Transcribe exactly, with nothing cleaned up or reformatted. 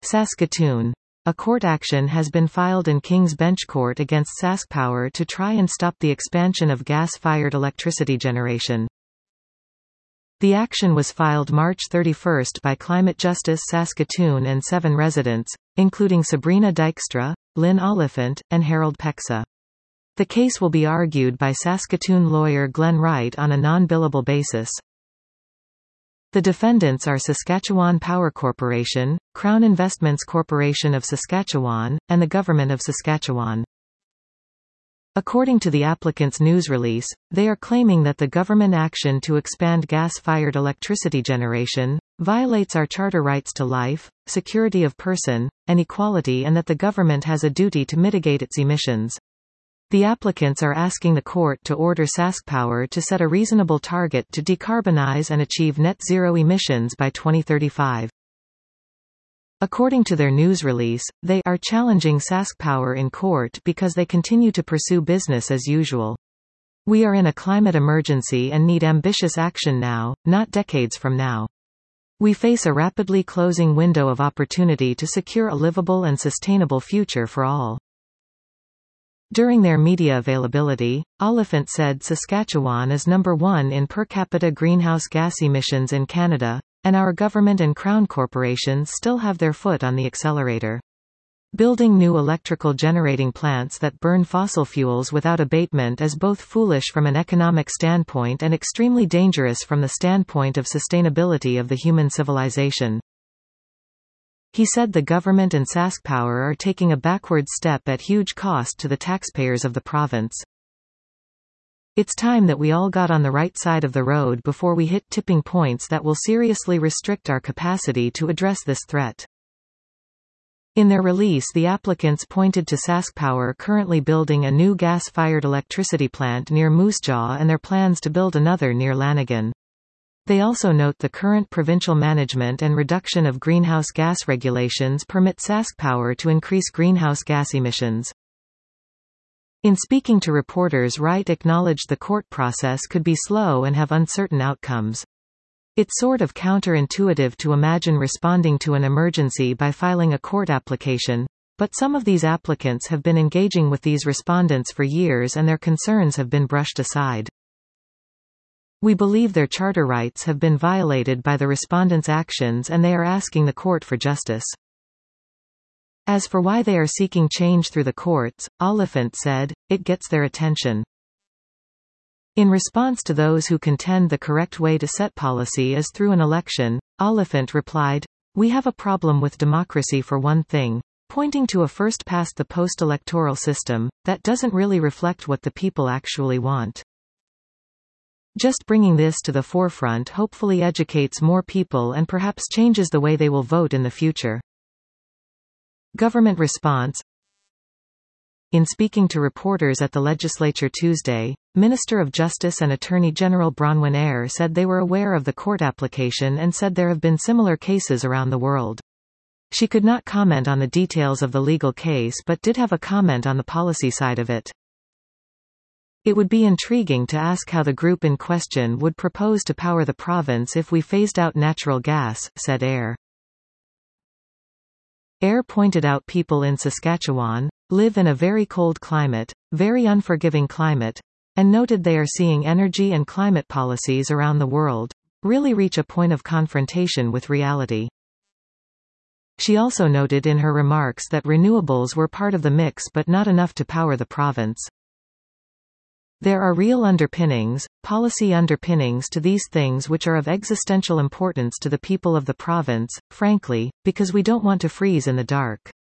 Saskatoon. A court action has been filed in King's Bench Court against SaskPower to try and stop the expansion of gas-fired electricity generation. The action was filed March thirty-first by Climate Justice Saskatoon and seven residents, including Sabrina Dykstra, Lynn Oliphant, and Harold Pexa. The case will be argued by Saskatoon lawyer Glenn Wright on a non-billable basis. The defendants are Saskatchewan Power Corporation, Crown Investments Corporation of Saskatchewan, and the Government of Saskatchewan. According to the applicant's news release, they are claiming that the government action to expand gas-fired electricity generation violates our charter rights to life, security of person, and equality, and that the government has a duty to mitigate its emissions. The applicants are asking the court to order SaskPower to set a reasonable target to decarbonize and achieve net zero emissions by twenty thirty-five. According to their news release, they are challenging SaskPower in court because they continue to pursue business as usual. We are in a climate emergency and need ambitious action now, not decades from now. We face a rapidly closing window of opportunity to secure a livable and sustainable future for all. During their media availability, Oliphant said Saskatchewan is number one in per capita greenhouse gas emissions in Canada, and our government and Crown corporations still have their foot on the accelerator. Building new electrical generating plants that burn fossil fuels without abatement is both foolish from an economic standpoint and extremely dangerous from the standpoint of sustainability of the human civilization. He said the government and SaskPower are taking a backward step at huge cost to the taxpayers of the province. It's time that we all got on the right side of the road before we hit tipping points that will seriously restrict our capacity to address this threat. In their release, the applicants pointed to SaskPower currently building a new gas-fired electricity plant near Moose Jaw and their plans to build another near Lanigan. They also note the current provincial management and reduction of greenhouse gas regulations permit SaskPower to increase greenhouse gas emissions. In speaking to reporters, Wright acknowledged the court process could be slow and have uncertain outcomes. It's sort of counterintuitive to imagine responding to an emergency by filing a court application, but some of these applicants have been engaging with these respondents for years and their concerns have been brushed aside. We believe their charter rights have been violated by the respondents' actions and they are asking the court for justice. As for why they are seeking change through the courts, Oliphant said, it gets their attention. In response to those who contend the correct way to set policy is through an election, Oliphant replied, we have a problem with democracy for one thing, pointing to a first-past-the-post electoral system, that doesn't really reflect what the people actually want. Just bringing this to the forefront hopefully educates more people and perhaps changes the way they will vote in the future. Government response. In speaking to reporters at the legislature Tuesday, Minister of Justice and Attorney General Bronwyn Eyre said they were aware of the court application and said there have been similar cases around the world. She could not comment on the details of the legal case but did have a comment on the policy side of it. It would be intriguing to ask how the group in question would propose to power the province if we phased out natural gas, said Eyre. Eyre pointed out people in Saskatchewan live in a very cold climate, very unforgiving climate, and noted they are seeing energy and climate policies around the world really reach a point of confrontation with reality. She also noted in her remarks that renewables were part of the mix but not enough to power the province. There are real underpinnings, policy underpinnings to these things which are of existential importance to the people of the province, frankly, because we don't want to freeze in the dark.